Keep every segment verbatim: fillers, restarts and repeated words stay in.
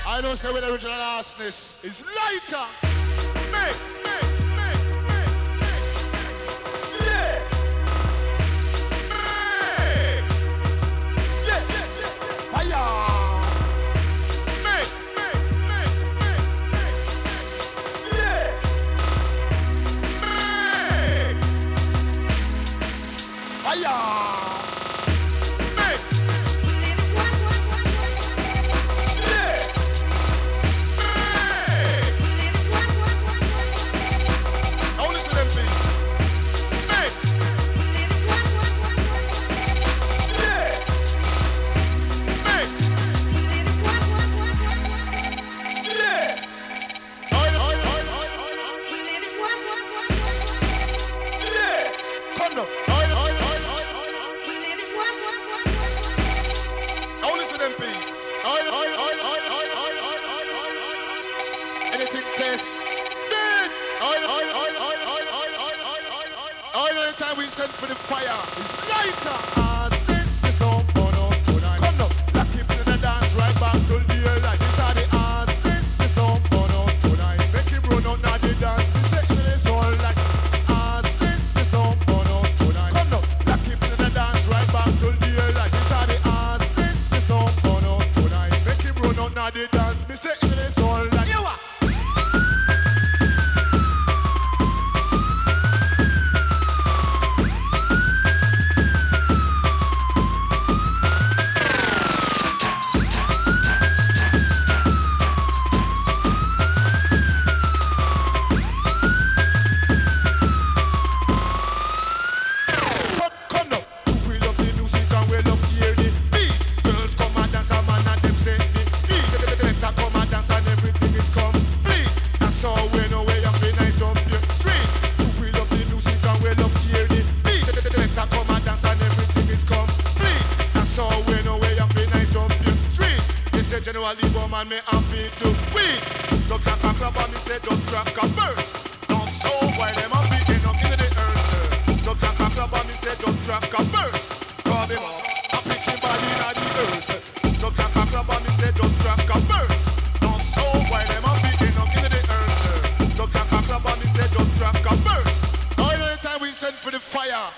I don't say with the original arsonist. It's lighter. Make, make, make, make, make, make. Yeah. Make. Yeah, yeah, yeah. Hiya. Make, make, make, make, make, make. Yeah. Make. Hiya. For the fire, it's lighter. Ah, this is so fun on tonight. Come now, black people in the dance right back to the air like this are the ah, this is so fun on tonight. Make it run out now the dance, the section is all like ah, this is so fun on tonight. Come now, black people in the dance right back to the air like this are the ah, this is so fun on tonight. Make it run out now the dance, the section is all like you are. Man, me happy to win. Dogs and crab and me say don't drop a verse. Don't show why them a beating up into the earth. Dogs and crab and me say don't drop a verse. Call them up, I pick him body in the earth. Dogs and crab and me say don't drop a verse. Don't show why them a beating up into the earth. Dogs and crab and me say don't drop a verse. All the time we send for the fire.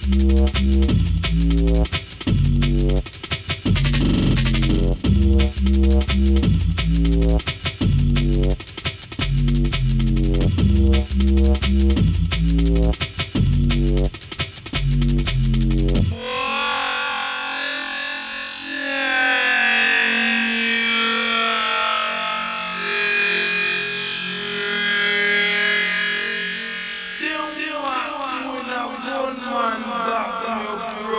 One man back me up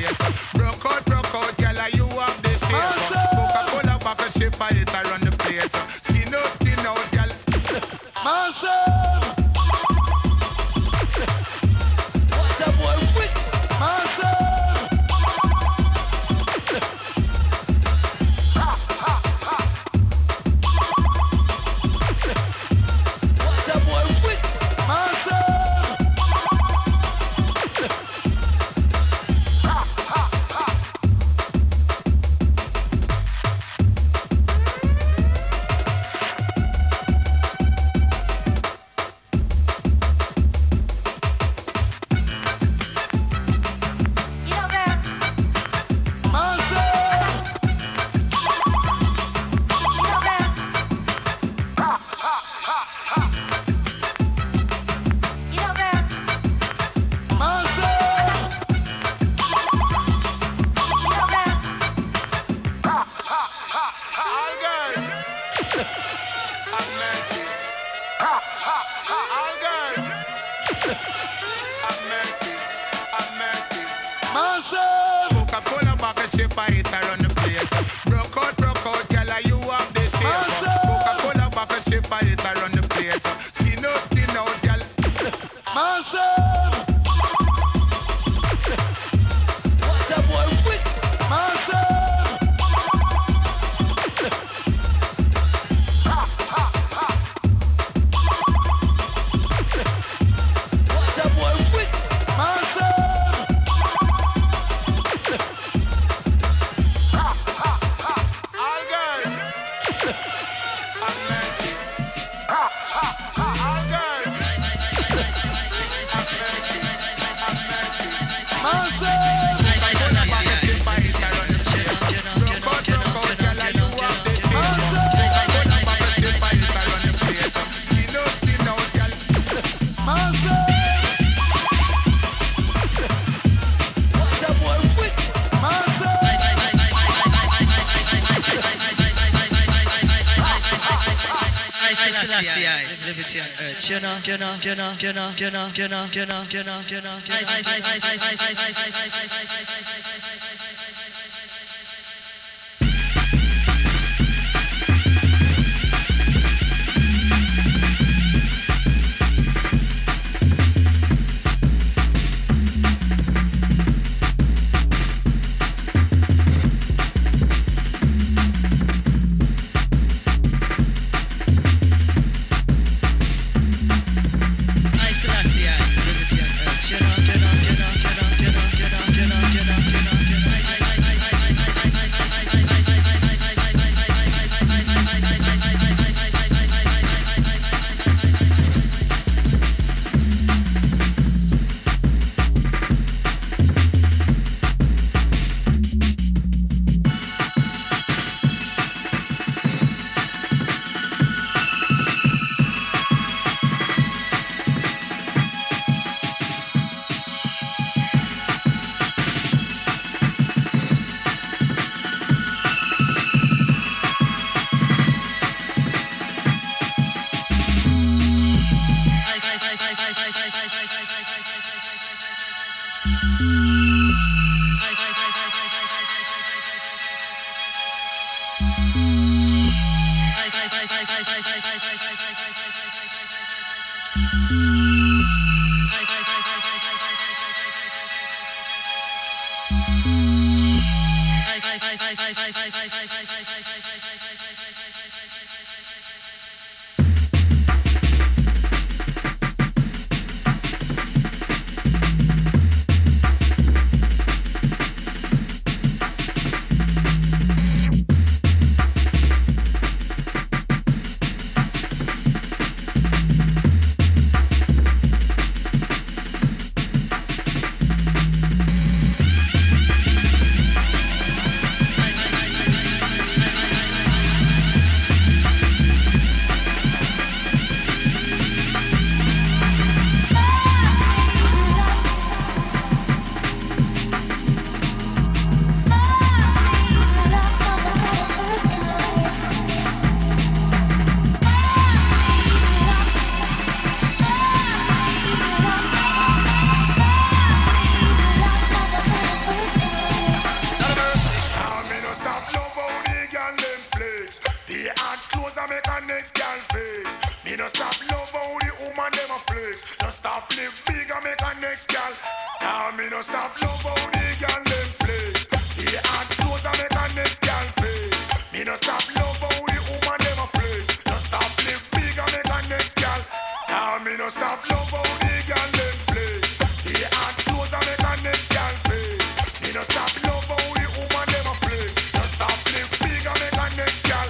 place. Broke out, broke out, girl, you have the shape. Coca-Cola back a ship, I hit around the place. Skin out, skin out, girl. Massive! What a boy with massive! Ha, ha, ha. What a boy with massive! Ha, ha, ha. Jenna, Jenna, Jenna, Jenna, Jenna, Jenna, Jenna, Jenna, Jenna, stop live big and make a next gal. Now me no stop love how the gal them flex. The hard clothes and make a next gal face. Me no stop love how the woman them a flex. No stop live big and make a next gal. Now me no stop love how the gal them flex. The hard clothes and make a next gal face. Me no stop love how the woman them a flex. No stop live big and make a next gal.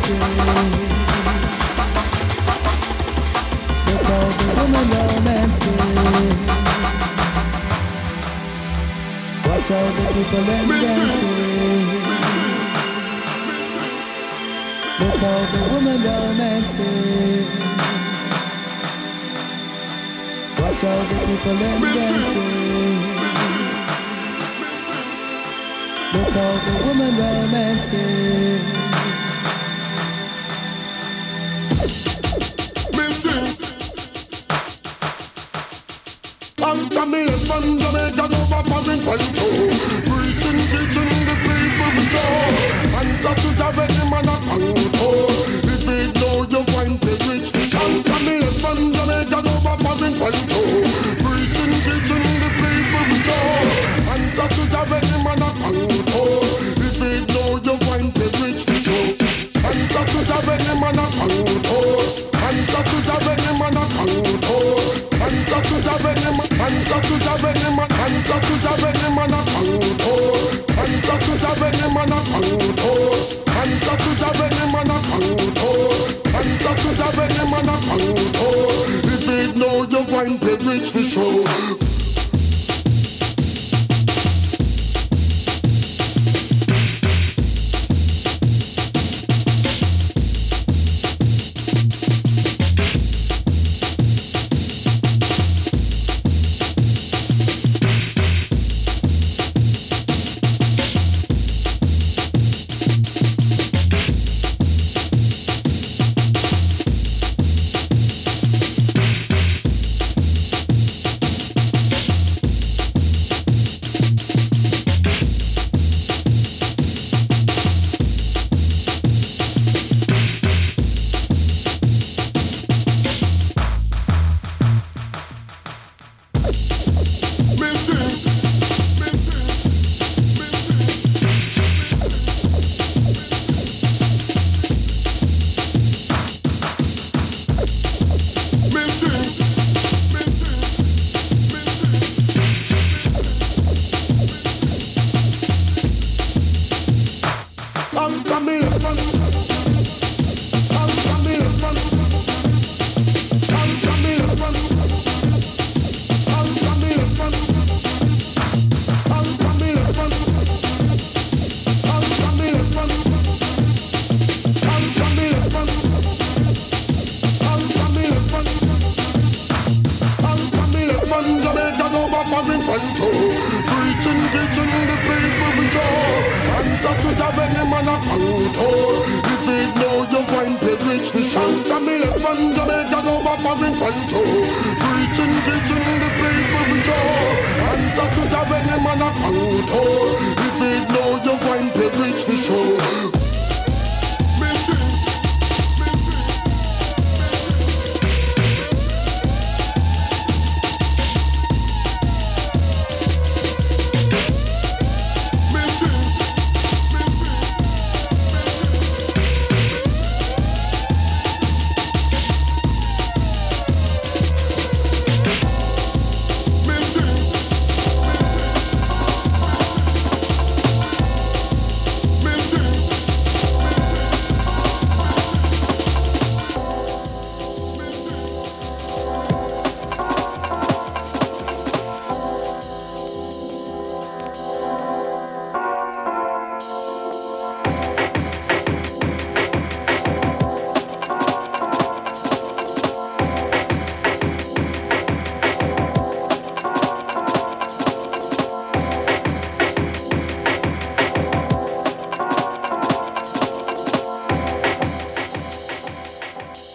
romancing. Look how the woman romancing. Watch how the people them dancing. Look how the woman romancing. Watch how the people them dancing. Look how the woman romancing. After me, it's fun to make a over foreign control. Preaching, teaching the people with joy. Hands up to the ready man of control. If it know you want to reach the chance. After me, it's fun to make a over foreign control. Preaching, teaching the people with joy. Hands up to the ready man of control. If it know you want to reach the show. Hands up to the ready man of control. Hands up to the ready man of control. Hands up to the ready man. Hands up to the ready man. Hands up to the ready man of control. Hands up to the ready man of control. Hands up to the ready man of control. Hands up to the ready man of control. If it know you want to reach the show.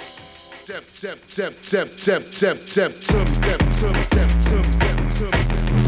Step, step, step, step, step, step, step, step, step, step, step, step, step.